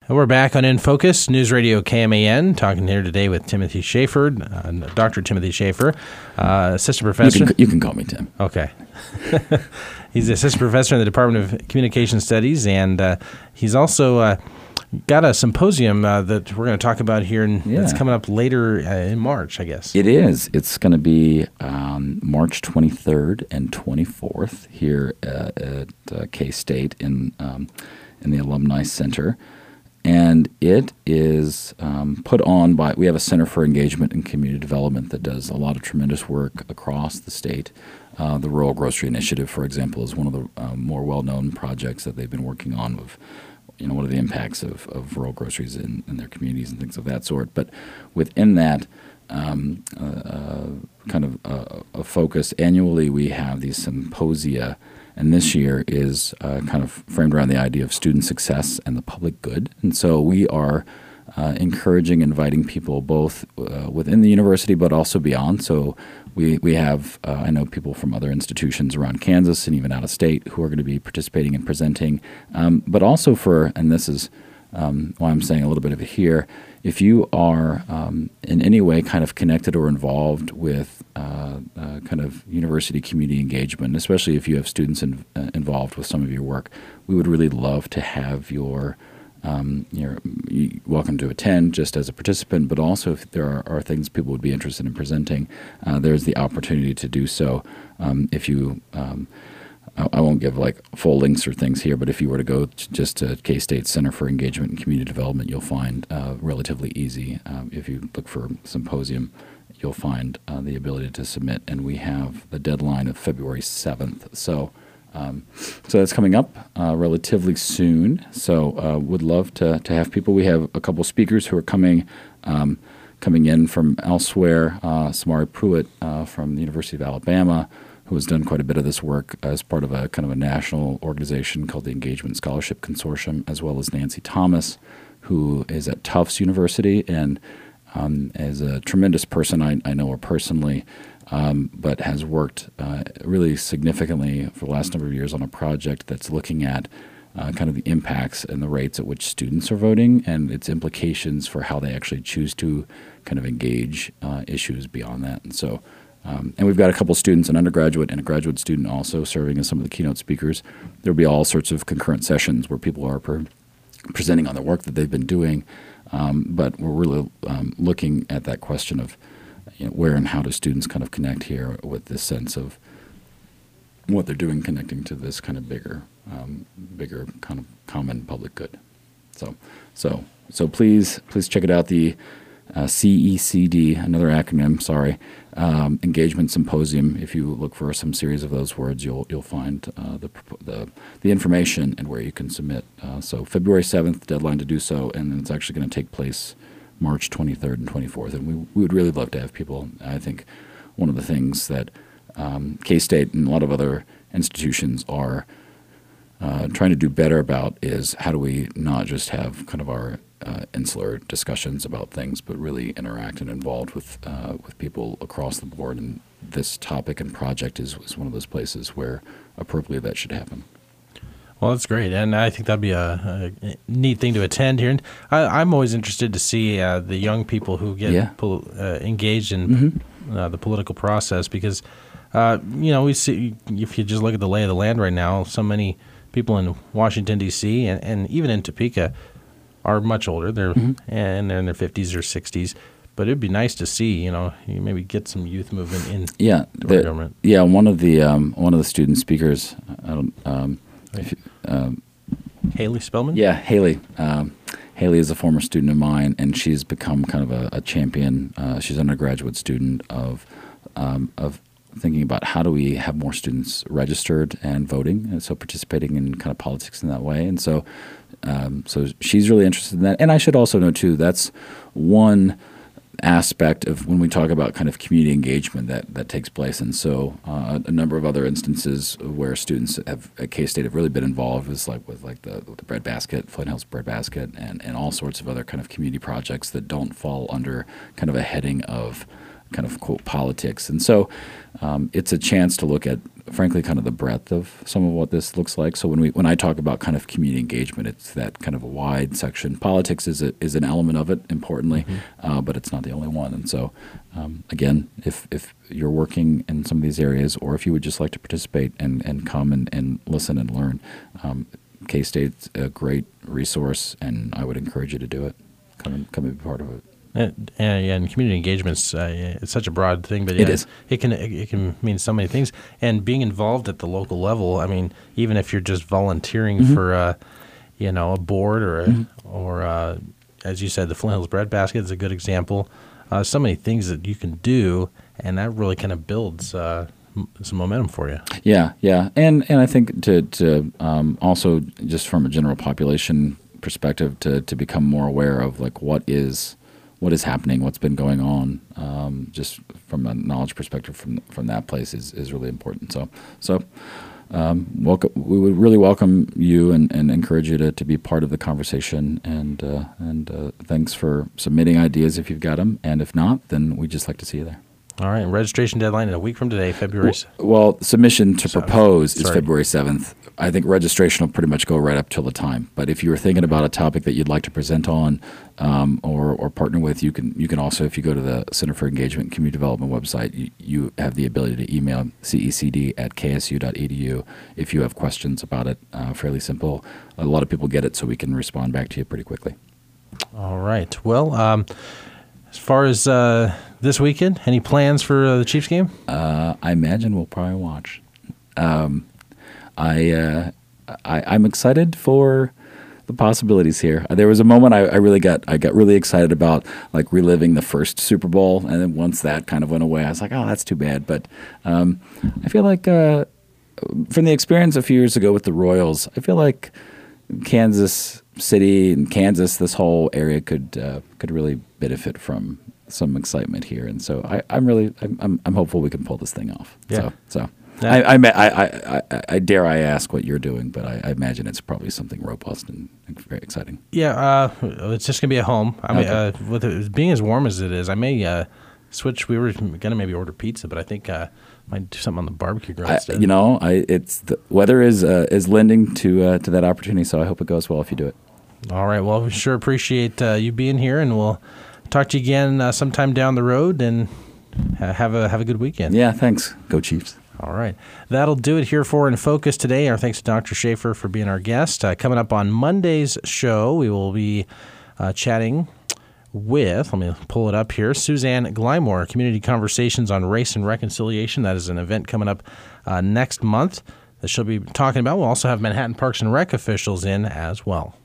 We're back on In Focus, News Radio KMAN, talking here today with Timothy Schaefer, Dr. Timothy Schaefer, assistant professor. You can call me Tim. Okay. He's the assistant professor in the Department of Communication Studies, and he's also got a symposium that we're going to talk about here, and it's coming up later in March, I guess. It is. It's going to be March 23rd and 24th here at K-State in the Alumni Center. And it is put on by, we have a Center for Engagement and Community Development that does a lot of tremendous work across the state. The Rural Grocery Initiative, for example, is one of the more well-known projects that they've been working on of, what are the impacts of rural groceries in their communities and things of that sort. But within that kind of a focus, annually we have these symposia. And this year is kind of framed around the idea of student success and the public good. And so we are encouraging, inviting people both within the university but also beyond. So we have, I know people from other institutions around Kansas and even out of state who are going to be participating and presenting. But also and this is why I'm saying a little bit of it here, if you are in any way kind of connected or involved with kind of university community engagement, especially if you have students involved with some of your work, we would really love to have you're welcome to attend just as a participant, but also if there are things people would be interested in presenting, there's the opportunity to do so. If you I won't give like full links or things here, but if you were to go just to K-State Center for Engagement and Community Development, you'll find relatively easy. If you look for symposium, you'll find the ability to submit, and we have the deadline of February 7th. So that's coming up relatively soon. So would love to have people. We have a couple speakers who are coming in from elsewhere. Samari Pruitt from the University of Alabama, who has done quite a bit of this work as part of a kind of a national organization called the Engagement Scholarship Consortium, as well as Nancy Thomas, who is at Tufts University and is a tremendous person. I know her personally, but has worked really significantly for the last number of years on a project that's looking at kind of the impacts and the rates at which students are voting and its implications for how they actually choose to kind of engage issues beyond that. And so and we've got a couple students, an undergraduate and a graduate student also serving as some of the keynote speakers. There'll be all sorts of concurrent sessions where people are presenting on the work that they've been doing. But we're really looking at that question of where and how do students kind of connect here with this sense of what they're doing connecting to this kind of bigger kind of common public good. So please check it out. The CECD, another acronym, sorry, Engagement Symposium. If you look for some series of those words, you'll find the information and where you can submit. So February 7th, deadline to do so, and it's actually going to take place March 23rd and 24th. And we would really love to have people. I think one of the things that K-State and a lot of other institutions are trying to do better about is how do we not just have kind of our insular discussions about things, but really interact and involved with people across the board. And this topic and project is one of those places where appropriately that should happen. Well, that's great, and I think that'd be a neat thing to attend here. And I'm always interested to see the young people who get engaged in the political process, because we see, if you just look at the lay of the land right now, so many people in Washington D.C. and even in Topeka are much older. They're and they're in their 50s or 60s. But it'd be nice to see, you maybe get some youth movement in the government. Yeah, one of the student speakers, Haley Spellman? Yeah, Haley. Haley is a former student of mine, and she's become kind of a champion. She's an undergraduate student of thinking about how do we have more students registered and voting, and so participating in kind of politics in that way. And so she's really interested in that. And I should also know, too, that's one aspect of when we talk about kind of community engagement that takes place. And so a number of other instances where students at K-State have really been involved is with the Bread Basket, Flint Hills Bread Basket, and all sorts of other kind of community projects that don't fall under kind of a heading of kind of quote politics. And so it's a chance to look at, frankly, kind of the breadth of some of what this looks like. So when I talk about kind of community engagement, it's that kind of a wide section. Politics is an element of it, importantly, but it's not the only one. And so, again, if you're working in some of these areas, or if you would just like to participate and come and listen and learn, K-State's a great resource, and I would encourage you to do it. Come and be part of it. And community engagement's it's such a broad thing, but it is. It can mean so many things. And being involved at the local level, I mean, even if you're just volunteering for a board or as you said, the Flint Hills Breadbasket is a good example. So many things that you can do, and that really kind of builds some momentum for you. Yeah, and I think to also just from a general population perspective to become more aware of like what is happening, what's been going on, just from a knowledge perspective from that place is really important. So we would really welcome you and encourage you to be part of the conversation. And thanks for submitting ideas if you've got them. And if not, then we'd just like to see you there. All right. Registration deadline in a week from today, February. Well, submission to propose is February 7th. I think registration will pretty much go right up till the time. But if you were thinking about a topic that you'd like to present on or partner with, you can also, if you go to the Center for Engagement and Community Development website, you have the ability to email cecd@ksu.edu if you have questions about it. Fairly simple. A lot of people get it, so we can respond back to you pretty quickly. All right. Well, as far as this weekend, any plans for the Chiefs game? I imagine we'll probably watch. I'm excited for the possibilities here. There was a moment I got really excited about, like reliving the first Super Bowl, and then once that kind of went away, I was like, oh, that's too bad. But I feel like from the experience a few years ago with the Royals, I feel like Kansas City and Kansas, this whole area could really benefit from some excitement here, and so I'm hopeful we can pull this thing off. Yeah. So. I dare I ask what you're doing, but I imagine it's probably something robust and very exciting. Yeah, it's just gonna be at home. I mean, with it being as warm as it is, I may switch. We were gonna maybe order pizza, but I think I might do something on the barbecue grill instead. It's the weather is lending to that opportunity, so I hope it goes well if you do it. All right. Well, we sure appreciate you being here, and we'll talk to you again sometime down the road. And have a good weekend. Yeah. Thanks. Go Chiefs. All right. That'll do it here for In Focus today. Our thanks to Dr. Schaefer for being our guest. Coming up on Monday's show, we will be chatting with, let me pull it up here, Suzanne Glymore, Community Conversations on Race and Reconciliation. That is an event coming up next month that she'll be talking about. We'll also have Manhattan Parks and Rec officials in as well.